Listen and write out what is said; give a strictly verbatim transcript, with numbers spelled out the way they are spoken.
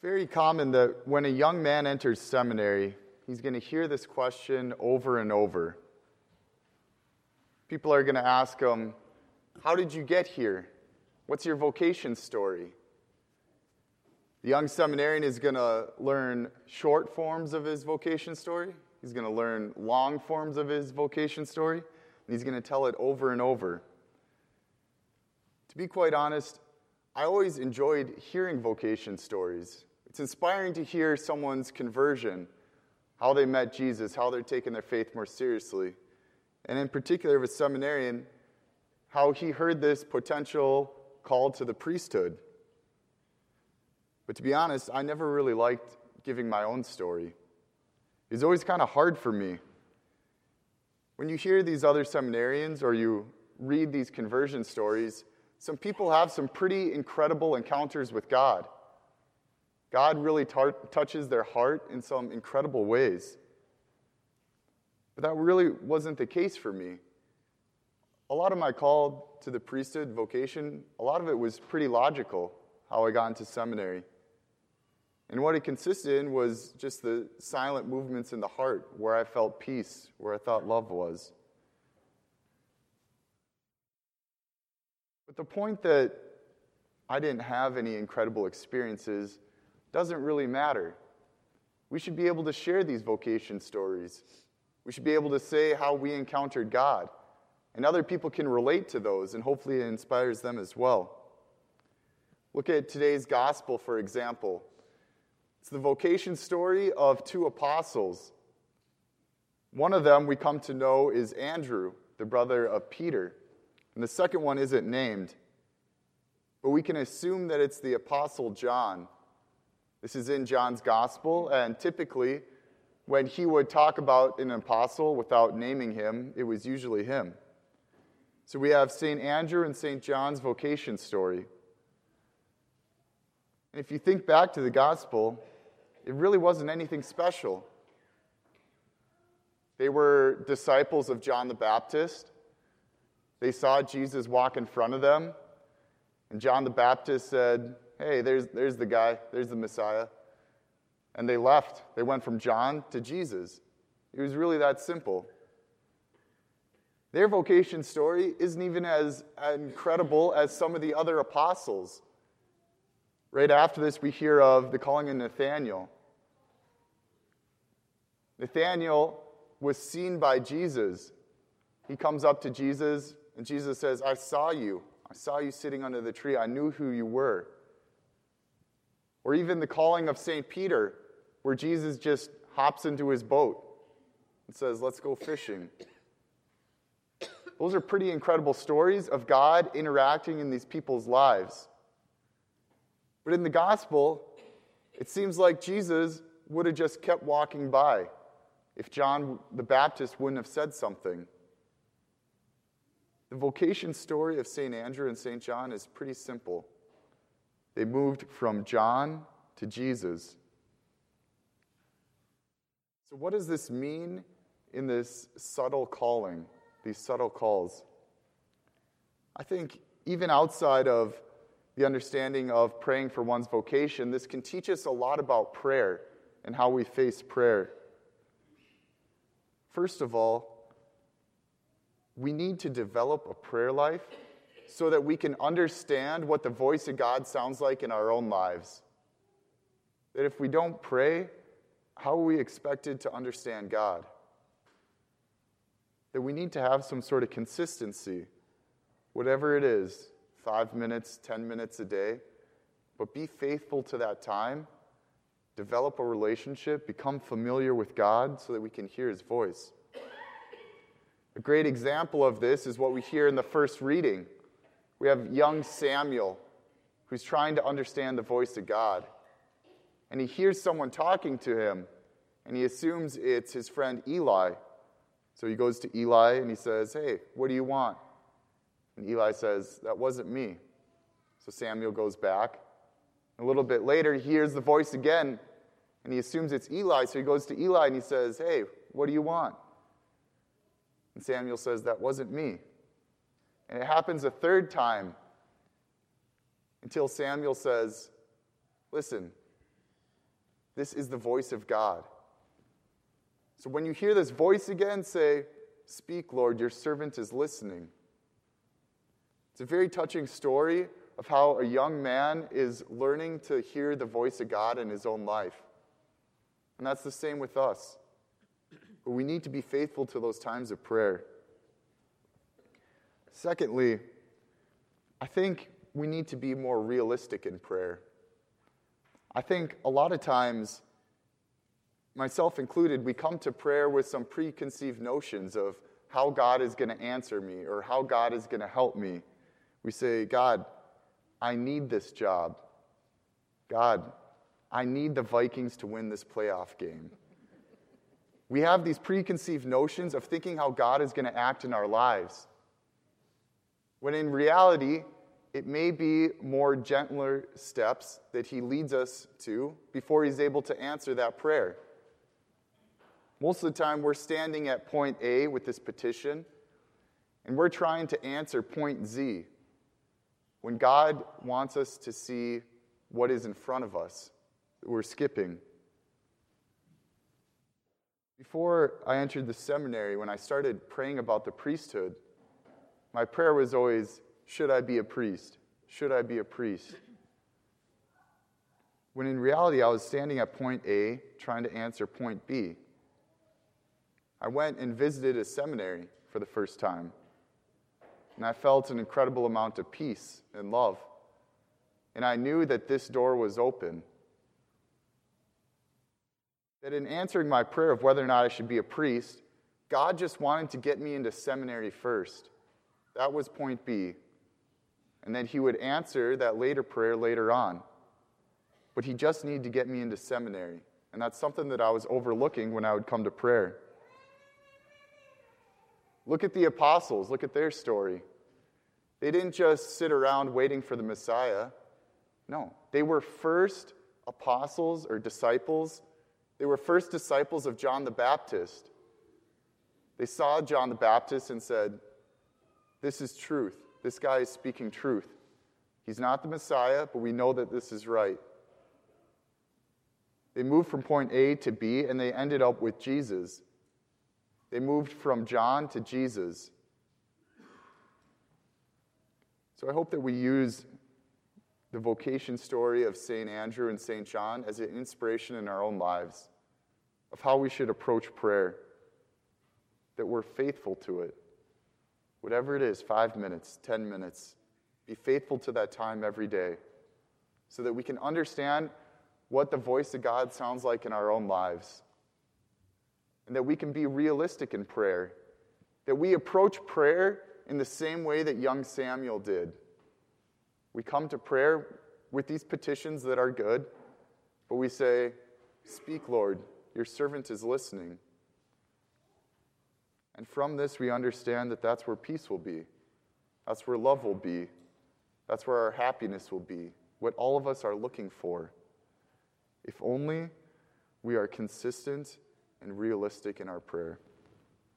Very common that when a young man enters seminary, he's going to hear this question over and over. People are going to ask him, how did you get here? What's your vocation story? The young seminarian is going to learn short forms of his vocation story. He's going to learn long forms of his vocation story. And he's going to tell it over and over. To be quite honest, I always enjoyed hearing vocation stories. It's inspiring to hear someone's conversion, how they met Jesus, how they're taking their faith more seriously. And in particular, with seminarian, how he heard this potential call to the priesthood. But to be honest, I never really liked giving my own story. It was always kind of hard for me. When you hear these other seminarians or you read these conversion stories, some people have some pretty incredible encounters with God. God really tar- touches their heart in some incredible ways. But that really wasn't the case for me. A lot of my call to the priesthood vocation, a lot of it was pretty logical, how I got into seminary. And what it consisted in was just the silent movements in the heart, where I felt peace, where I thought love was. But the point that I didn't have any incredible experiences doesn't really matter. We should be able to share these vocation stories. We should be able to say how we encountered God. And other people can relate to those, and hopefully it inspires them as well. Look at today's gospel, for example. It's the vocation story of two apostles. One of them we come to know is Andrew, the brother of Peter. And the second one isn't named. But we can assume that it's the apostle John. This is in John's gospel, and typically, when he would talk about an apostle without naming him, it was usually him. So we have Saint Andrew and Saint John's vocation story. And if you think back to the gospel, it really wasn't anything special. They were disciples of John the Baptist. They saw Jesus walk in front of them, and John the Baptist said, hey, there's, there's the guy, there's the Messiah. And they left. They went from John to Jesus. It was really that simple. Their vocation story isn't even as incredible as some of the other apostles. Right after this, we hear of the calling of Nathanael. Nathanael was seen by Jesus. He comes up to Jesus, and Jesus says, I saw you. I saw you sitting under the tree. I knew who you were. Or even the calling of Saint Peter, where Jesus just hops into his boat and says, let's go fishing. Those are pretty incredible stories of God interacting in these people's lives. But in the gospel, it seems like Jesus would have just kept walking by if John the Baptist wouldn't have said something. The vocation story of Saint Andrew and Saint John is pretty simple. They moved from John to Jesus. So what does this mean in this subtle calling, these subtle calls? I think even outside of the understanding of praying for one's vocation, this can teach us a lot about prayer and how we face prayer. First of all, we need to develop a prayer life so that we can understand what the voice of God sounds like in our own lives. That if we don't pray, how are we expected to understand God? That we need to have some sort of consistency, whatever it is, five minutes, ten minutes a day, but be faithful to that time, develop a relationship, become familiar with God so that we can hear his voice. A great example of this is what we hear in the first reading. We have young Samuel who's trying to understand the voice of God. And he hears someone talking to him, and he assumes it's his friend Eli. So he goes to Eli and he says, hey, what do you want? And Eli says, that wasn't me. So Samuel goes back. A little bit later, he hears the voice again, and he assumes it's Eli. So he goes to Eli and he says, hey, what do you want? And Samuel says, that wasn't me. And it happens a third time until Samuel says, listen, This is the voice of God. So when you hear this voice again, say, "Speak, Lord, your servant is listening." It's a very touching story of how a young man is learning to hear the voice of God in his own life. And that's the same with us. But we need to be faithful to those times of prayer. Secondly, I think we need to be more realistic in prayer. I think a lot of times, myself included, we come to prayer with some preconceived notions of how God is going to answer me or how God is going to help me. We say, "God, I need this job. God, I need the Vikings to win this playoff game." We have these preconceived notions of thinking how God is going to act in our lives, when in reality, it may be more gentler steps that he leads us to before he's able to answer that prayer. Most of the time, we're standing at point A with this petition, and we're trying to answer point Z, when God wants us to see what is in front of us that we're skipping. Before I entered the seminary, when I started praying about the priesthood, my prayer was always, "Should I be a priest? Should I be a priest?" When in reality, I was standing at point A trying to answer point B. I went and visited a seminary for the first time, and I felt an incredible amount of peace and love. And I knew that this door was open. That in answering my prayer of whether or not I should be a priest, God just wanted to get me into seminary first. That was point B. And then he would answer that later prayer later on. But he just needed to get me into seminary. And that's something that I was overlooking when I would come to prayer. Look at the apostles. Look at their story. They didn't just sit around waiting for the Messiah. No, they were first apostles or disciples. They were first disciples of John the Baptist. They saw John the Baptist and said, "This is truth. This guy is speaking truth. He's not the Messiah, but we know that this is right." They moved from point A to B, and they ended up with Jesus. They moved from John to Jesus. So I hope that we use the vocation story of Saint Andrew and Saint John as an inspiration in our own lives of how we should approach prayer, that we're faithful to it. Whatever it is, five minutes, ten minutes, be faithful to that time every day so that we can understand what the voice of God sounds like in our own lives. And that we can be realistic in prayer. That we approach prayer in the same way that young Samuel did. We come to prayer with these petitions that are good, but we say, "Speak, Lord, your servant is listening." And from this, we understand that that's where peace will be. That's where love will be. That's where our happiness will be. What all of us are looking for. If only we are consistent and realistic in our prayer.